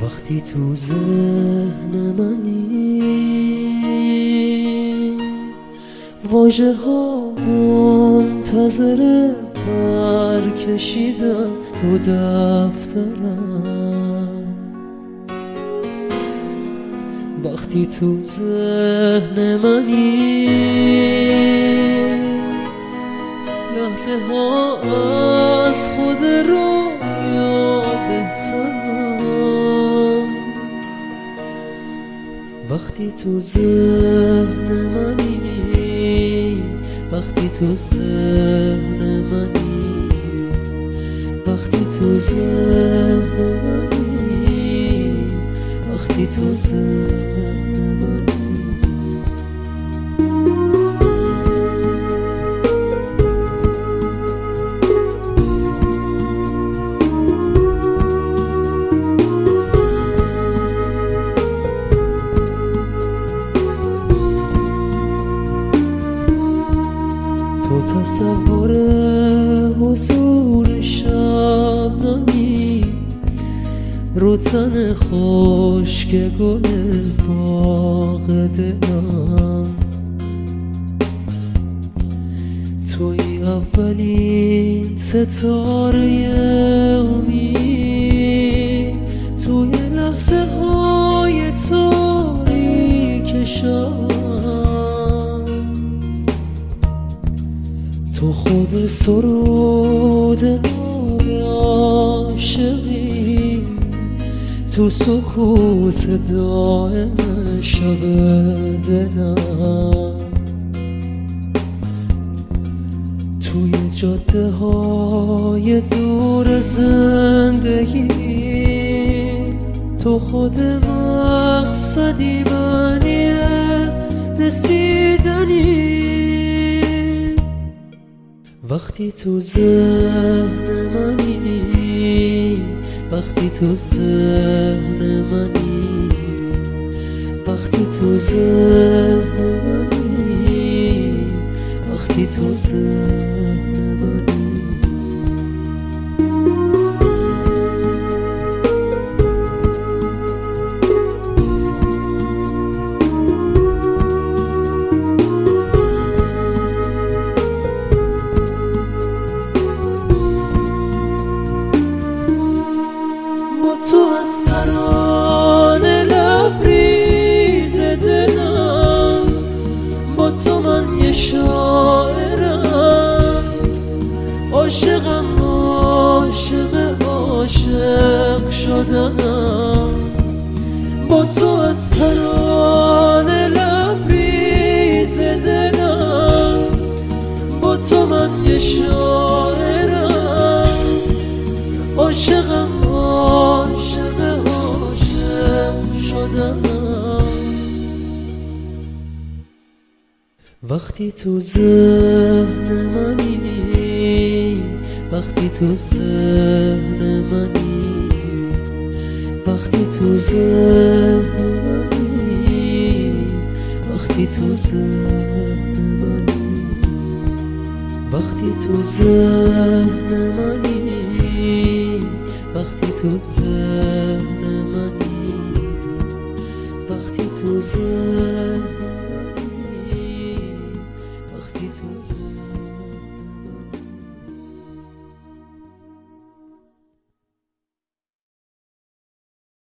وقتی تو ذهن منی واژه ها منتظر برکشیدن رو دفترم، وقتی تو ذهن منی لحظه ها از خود رویا بهترم، وقتی تو ذهن منی، وقتی تو ذهن منی، وقتی تو ذهن منی، وقتی تو ذهن منی. تو تصور حضور شبنمی رو تن خشک گل باغ دلم، توی اولین ستاره امید توی لحظه های تاریک شب، تو خود سرود نای عاشقی تو سکوت دائم شب دلم، توی جاده های دور زندگی تو خود مقصدی معنی رسیدنی، وقتی تو ذهن منی، وقتی تو ذهن منی، وقتی تو ذهن منی، وقتی تو ذهن منی. تو از ترانه لبریز دلم، با تو من یه شاعرم، عاشقم عاشق عاشق شدنم، با تو از ترانه لبریز دلم، با تو من یه شاعرم، عاشقم عاشق عاشق شدم، وقتی تو ذهن منی، وقتی تو ذهن منی، وقتی تو ذهن منی، وقتی تو ذهن منی، وقتی تو ذهن منی، وقتی تو ذهن منی، وقتی تو ذهن